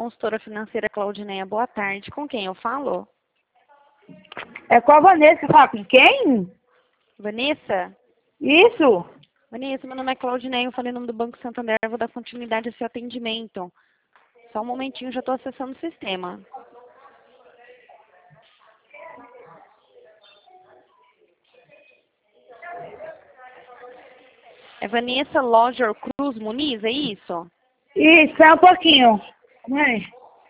consultora financeira Claudineia. Boa tarde. Com quem eu falo? É com a Vanessa, fala com quem? Vanessa? Isso. Vanessa, meu nome é Claudineia, eu falei em nome do Banco Santander, vou dar continuidade ao seu atendimento. Só um momentinho, já estou acessando o sistema. É Vanessa Loger Cruz Muniz, é isso? Isso, é um pouquinho. Mãe.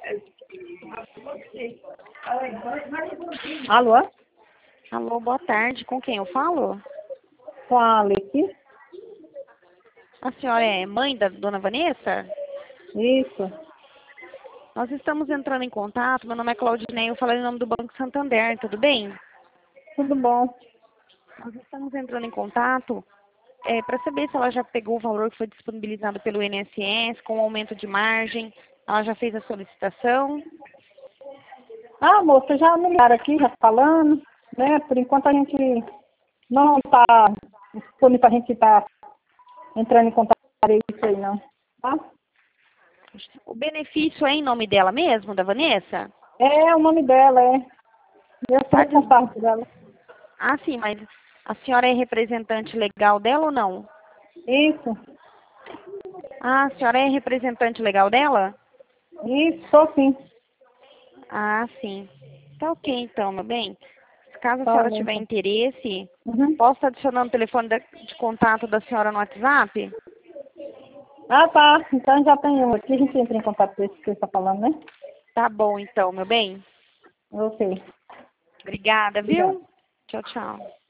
Alô? Alô, boa tarde. Com quem eu falo? Com a Alex? A senhora é mãe da dona Vanessa? Isso. Nós estamos entrando em contato, meu nome é Claudineia, eu falei em nome do Banco Santander, tudo bem? Tudo bom. Nós estamos entrando em contato para saber se ela já pegou o valor que foi disponibilizado pelo INSS, com o aumento de margem, ela já fez a solicitação. Ah, moça, já me ligaram aqui, já falando, né? Por enquanto a gente não está disponível para a gente estar entrando em contato com isso aí, não. Tá? O benefício é em nome dela mesmo, da Vanessa? É o nome dela, é. Eu sou responsável dela. Ah, sim, mas a senhora é representante legal dela ou não? Isso. Ah, a senhora é representante legal dela? Isso, sou sim. Ah, sim. Tá ok então, meu bem. Caso a Tá senhora bom, tiver então. interesse, Uhum. posso estar adicionando o telefone de contato da senhora no WhatsApp? Ah, tá. Então já tem um aqui, a gente entra em contato com esse que você está falando, né? Tá bom então, meu bem. Ok. Obrigada, Obrigada. viu? Tchau, tchau.